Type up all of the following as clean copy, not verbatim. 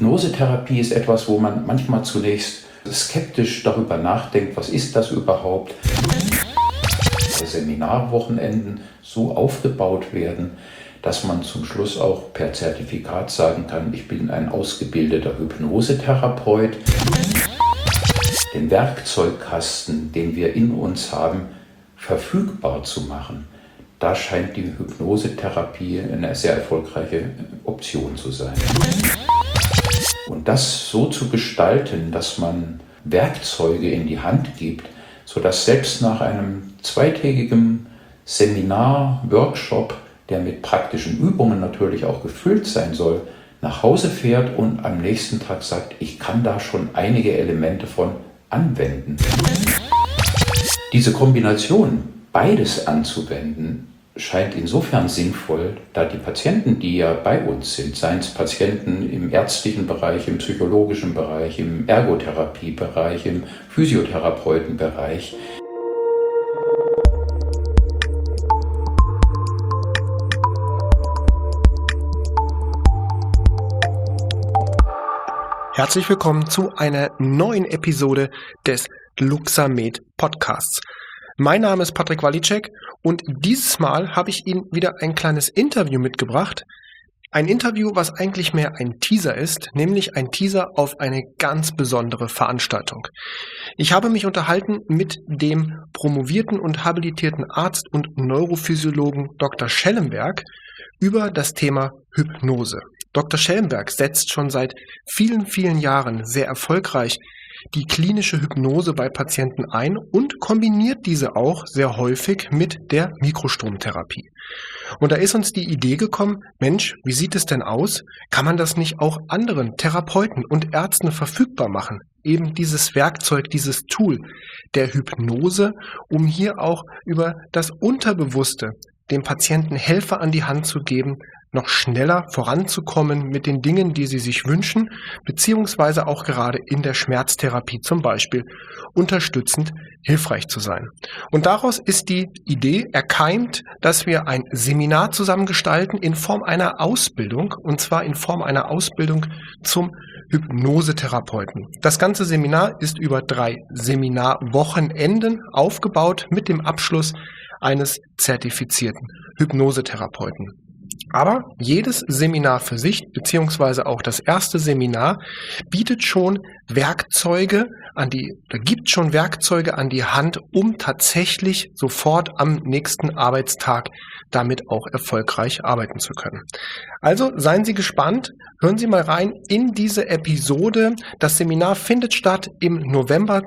Hypnosetherapie ist etwas, wo man manchmal zunächst skeptisch darüber nachdenkt, was ist das überhaupt? Seminarwochenenden so aufgebaut werden, dass man zum Schluss auch per Zertifikat sagen kann, ich bin ein ausgebildeter Hypnosetherapeut. Den Werkzeugkasten, den wir in uns haben, verfügbar zu machen, da scheint die Hypnosetherapie eine sehr erfolgreiche Option zu sein. Und das so zu gestalten, dass man Werkzeuge in die Hand gibt, sodass selbst nach einem zweitägigen Seminar, Workshop, der mit praktischen Übungen natürlich auch gefüllt sein soll, nach Hause fährt und am nächsten Tag sagt, ich kann da schon einige Elemente von anwenden. Diese Kombination, beides anzuwenden, scheint insofern sinnvoll, da die Patienten, die ja bei uns sind, seien es Patienten im ärztlichen Bereich, im psychologischen Bereich, im Ergotherapiebereich, im Physiotherapeutenbereich, Herzlich willkommen zu einer neuen Episode des Luxamed Podcasts. Mein Name ist Patrick Walicek und dieses Mal habe ich Ihnen wieder ein kleines Interview mitgebracht. Ein Interview, was eigentlich mehr ein Teaser ist, nämlich ein Teaser auf eine ganz besondere Veranstaltung. Ich habe mich unterhalten mit dem promovierten und habilitierten Arzt und Neurophysiologen Dr. Schellenberg über das Thema Hypnose. Dr. Schellenberg setzt schon seit vielen, vielen Jahren sehr erfolgreich die klinische Hypnose bei Patienten ein und kombiniert diese auch sehr häufig mit der Mikrostromtherapie. Und da ist uns die Idee gekommen, Mensch, wie sieht es denn aus? Kann man das nicht auch anderen Therapeuten und Ärzten verfügbar machen? Eben dieses Werkzeug, dieses Tool der Hypnose, um hier auch über das Unterbewusste dem Patienten Helfer an die Hand zu geben, noch schneller voranzukommen mit den Dingen, die sie sich wünschen, beziehungsweise auch gerade in der Schmerztherapie zum Beispiel unterstützend hilfreich zu sein. Und daraus ist die Idee erkeimt, dass wir ein Seminar zusammengestalten in Form einer Ausbildung, und zwar in Form einer Ausbildung zum Hypnosetherapeuten. Das ganze Seminar ist über 3 Seminarwochenenden aufgebaut mit dem Abschluss eines zertifizierten Hypnosetherapeuten. Aber jedes Seminar für sich, beziehungsweise auch das erste Seminar, bietet schon Werkzeuge gibt schon Werkzeuge an die Hand, um tatsächlich sofort am nächsten Arbeitstag damit auch erfolgreich arbeiten zu können. Also seien Sie gespannt, hören Sie mal rein in diese Episode. Das Seminar findet statt im November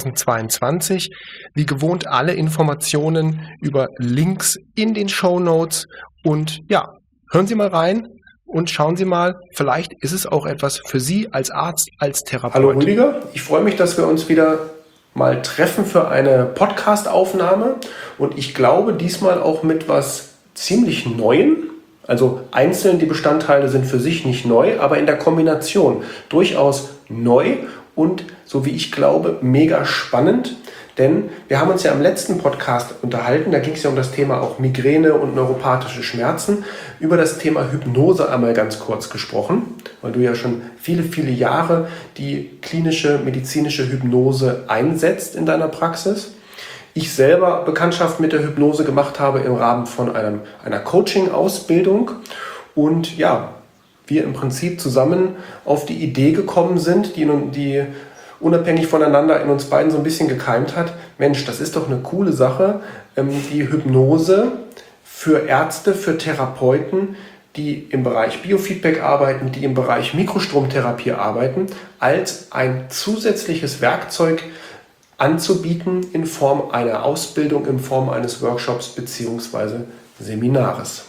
2022. Wie gewohnt alle Informationen über Links in den Shownotes und ja, hören Sie mal rein und schauen Sie mal, vielleicht ist es auch etwas für Sie als Arzt, als Therapeut. Hallo Rüdiger, ich freue mich, dass wir uns wieder mal treffen für eine Podcast-Aufnahme und ich glaube diesmal auch mit was ziemlich Neuem. Also einzeln die Bestandteile sind für sich nicht neu, aber in der Kombination durchaus neu und, so wie ich glaube, mega spannend. Denn wir haben uns ja im letzten Podcast unterhalten, da ging es ja um das Thema auch Migräne und neuropathische Schmerzen, über das Thema Hypnose einmal ganz kurz gesprochen, weil du ja schon viele, viele Jahre die klinische, medizinische Hypnose einsetzt in deiner Praxis. Ich selber Bekanntschaft mit der Hypnose gemacht habe im Rahmen von einer Coaching-Ausbildung und ja, wir im Prinzip zusammen auf die Idee gekommen sind, die unabhängig voneinander in uns beiden so ein bisschen gekeimt hat. Mensch, das ist doch eine coole Sache, die Hypnose für Ärzte, für Therapeuten, die im Bereich Biofeedback arbeiten, die im Bereich Mikrostromtherapie arbeiten, als ein zusätzliches Werkzeug anzubieten in Form einer Ausbildung, in Form eines Workshops bzw. Seminares.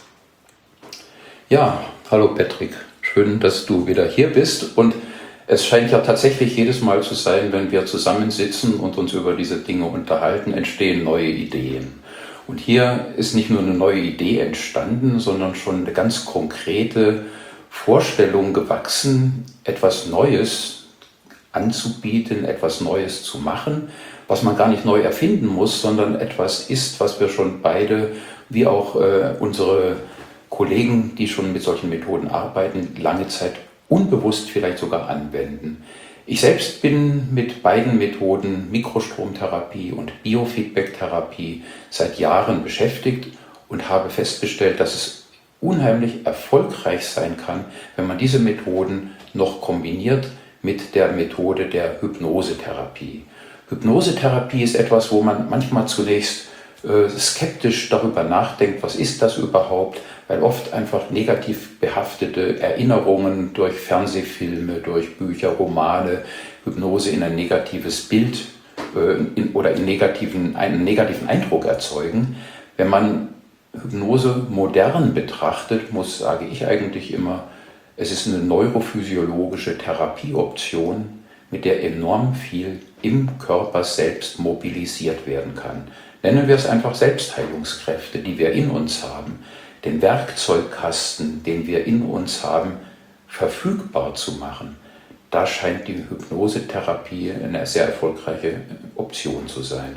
Ja, hallo Patrick, schön, dass du wieder hier bist und es scheint ja tatsächlich jedes Mal zu sein, wenn wir zusammensitzen und uns über diese Dinge unterhalten, entstehen neue Ideen. Und hier ist nicht nur eine neue Idee entstanden, sondern schon eine ganz konkrete Vorstellung gewachsen, etwas Neues anzubieten, etwas Neues zu machen, was man gar nicht neu erfinden muss, sondern etwas ist, was wir schon beide, wie auch unsere Kollegen, die schon mit solchen Methoden arbeiten, lange Zeit unbewusst vielleicht sogar anwenden. Ich selbst bin mit beiden Methoden Mikrostromtherapie und Biofeedbacktherapie seit Jahren beschäftigt und habe festgestellt, dass es unheimlich erfolgreich sein kann, wenn man diese Methoden noch kombiniert mit der Methode der Hypnosetherapie. Hypnosetherapie ist etwas, wo man manchmal zunächst skeptisch darüber nachdenkt, was ist das überhaupt, weil oft einfach negativ behaftete Erinnerungen durch Fernsehfilme, durch Bücher, Romane, Hypnose in ein negatives Bild oder einen negativen Eindruck erzeugen. Wenn man Hypnose modern betrachtet, sage ich eigentlich immer, es ist eine neurophysiologische Therapieoption, mit der enorm viel im Körper selbst mobilisiert werden kann. Nennen wir es einfach Selbstheilungskräfte, die wir in uns haben, den Werkzeugkasten, den wir in uns haben, verfügbar zu machen. Da scheint die Hypnosetherapie eine sehr erfolgreiche Option zu sein.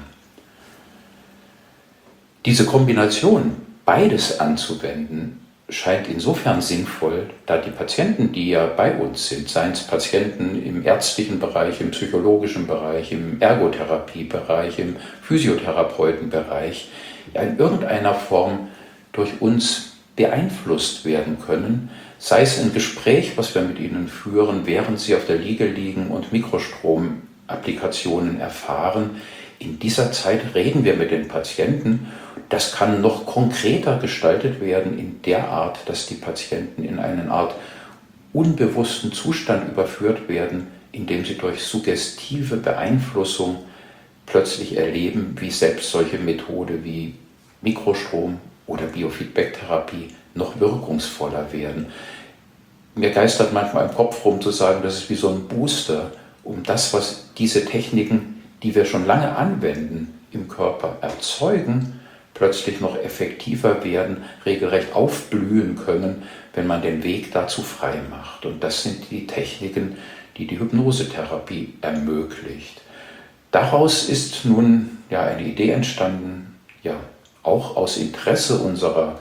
Diese Kombination, beides anzuwenden, scheint insofern sinnvoll, da die Patienten, die ja bei uns sind, seien es Patienten im ärztlichen Bereich, im psychologischen Bereich, im Ergotherapiebereich, im Physiotherapeutenbereich, in irgendeiner Form durch uns beeinflusst werden können, sei es ein Gespräch, was wir mit ihnen führen, während sie auf der Liege liegen und Mikrostromapplikationen erfahren. In dieser Zeit reden wir mit den Patienten. Das kann noch konkreter gestaltet werden in der Art, dass die Patienten in eine Art unbewussten Zustand überführt werden, indem sie durch suggestive Beeinflussung plötzlich erleben, wie selbst solche Methode wie Mikrostrom oder Biofeedbacktherapie noch wirkungsvoller werden. Mir geistert manchmal im Kopf rum zu sagen, das ist wie so ein Booster, um das, was diese Techniken, die wir schon lange anwenden, im Körper erzeugen, plötzlich noch effektiver werden, regelrecht aufblühen können, wenn man den Weg dazu frei macht. Und das sind die Techniken, die die Hypnosetherapie ermöglicht. Daraus ist nun eine Idee entstanden, auch aus Interesse unserer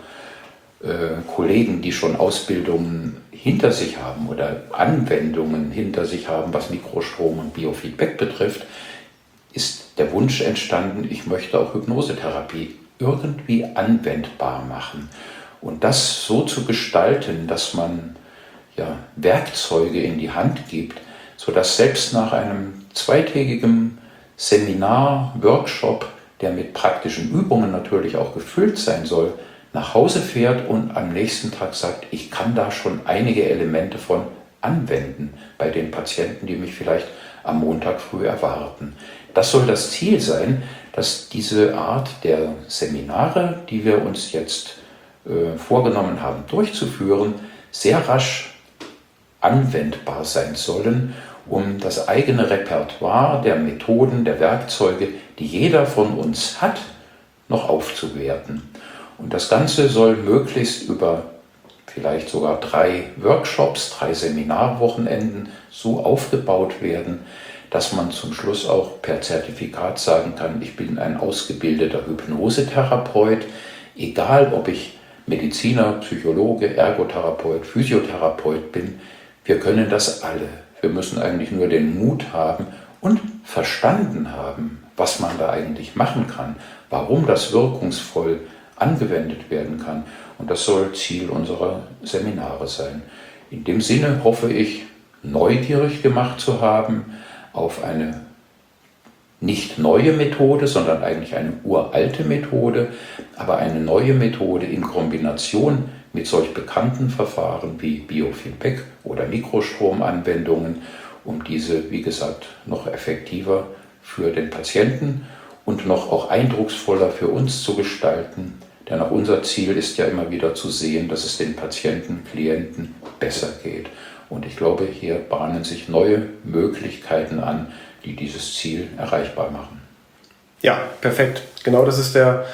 Kollegen, die schon Ausbildungen hinter sich haben oder Anwendungen hinter sich haben, was Mikrostrom und Biofeedback betrifft, ist der Wunsch entstanden, ich möchte auch Hypnosetherapie irgendwie anwendbar machen. Und das so zu gestalten, dass man Werkzeuge in die Hand gibt, sodass selbst nach einem zweitägigen Seminar, Workshop, der mit praktischen Übungen natürlich auch gefüllt sein soll, nach Hause fährt und am nächsten Tag sagt, ich kann da schon einige Elemente von anwenden bei den Patienten, die mich vielleicht am Montag früh erwarten. Das soll das Ziel sein, dass diese Art der Seminare, die wir uns jetzt vorgenommen haben durchzuführen, sehr rasch anwendbar sein sollen, um das eigene Repertoire der Methoden, der Werkzeuge, die jeder von uns hat, noch aufzuwerten. Und das Ganze soll möglichst über vielleicht sogar 3 Workshops, 3 Seminarwochenenden so aufgebaut werden, dass man zum Schluss auch per Zertifikat sagen kann, ich bin ein ausgebildeter Hypnosetherapeut, egal ob ich Mediziner, Psychologe, Ergotherapeut, Physiotherapeut bin, wir können das alle. Wir müssen eigentlich nur den Mut haben und verstanden haben, was man da eigentlich machen kann, warum das wirkungsvoll angewendet werden kann. Und das soll Ziel unserer Seminare sein. In dem Sinne hoffe ich, neugierig gemacht zu haben auf eine nicht neue Methode, sondern eigentlich eine uralte Methode, aber eine neue Methode in Kombination mit solch bekannten Verfahren wie Biofeedback oder Mikrostromanwendungen, um diese, wie gesagt, noch effektiver für den Patienten und noch auch eindrucksvoller für uns zu gestalten. Denn auch unser Ziel ist ja immer wieder zu sehen, dass es den Patienten, Klienten besser geht. Und ich glaube, hier bahnen sich neue Möglichkeiten an, die dieses Ziel erreichbar machen. Ja, perfekt. Genau das ist der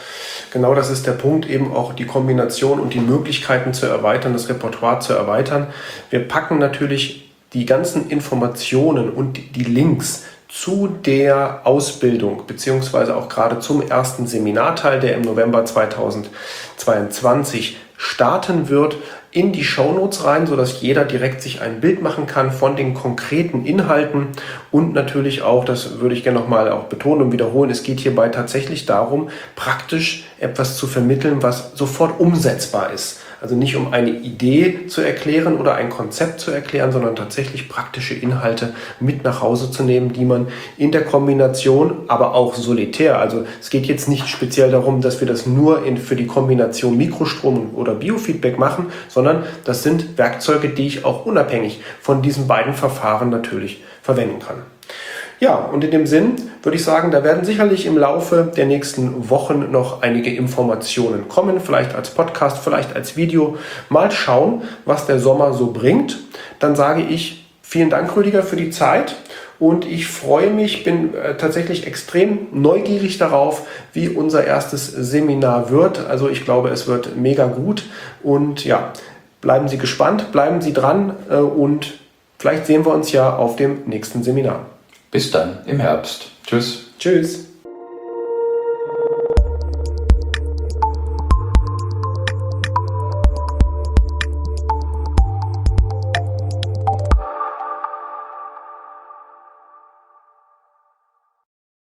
Punkt, eben auch die Kombination und die Möglichkeiten zu erweitern, das Repertoire zu erweitern. Wir packen natürlich die ganzen Informationen und die Links zu der Ausbildung, beziehungsweise auch gerade zum ersten Seminarteil, der im November 2022 starten wird, in die Shownotes rein, sodass jeder direkt sich ein Bild machen kann von den konkreten Inhalten und natürlich auch, das würde ich gerne nochmal auch betonen und wiederholen, es geht hierbei tatsächlich darum, praktisch etwas zu vermitteln, was sofort umsetzbar ist. Also nicht um eine Idee zu erklären oder ein Konzept zu erklären, sondern tatsächlich praktische Inhalte mit nach Hause zu nehmen, die man in der Kombination, aber auch solitär, also es geht jetzt nicht speziell darum, dass wir das nur für die Kombination Mikrostrom oder Biofeedback machen, sondern das sind Werkzeuge, die ich auch unabhängig von diesen beiden Verfahren natürlich verwenden kann. Ja, und in dem Sinn würde ich sagen, da werden sicherlich im Laufe der nächsten Wochen noch einige Informationen kommen, vielleicht als Podcast, vielleicht als Video. Mal schauen, was der Sommer so bringt. Dann sage ich vielen Dank, Rüdiger, für die Zeit und ich freue mich, bin tatsächlich extrem neugierig darauf, wie unser erstes Seminar wird. Also ich glaube, es wird mega gut und ja, bleiben Sie gespannt, bleiben Sie dran und vielleicht sehen wir uns ja auf dem nächsten Seminar. Bis dann im Herbst. Tschüss. Tschüss.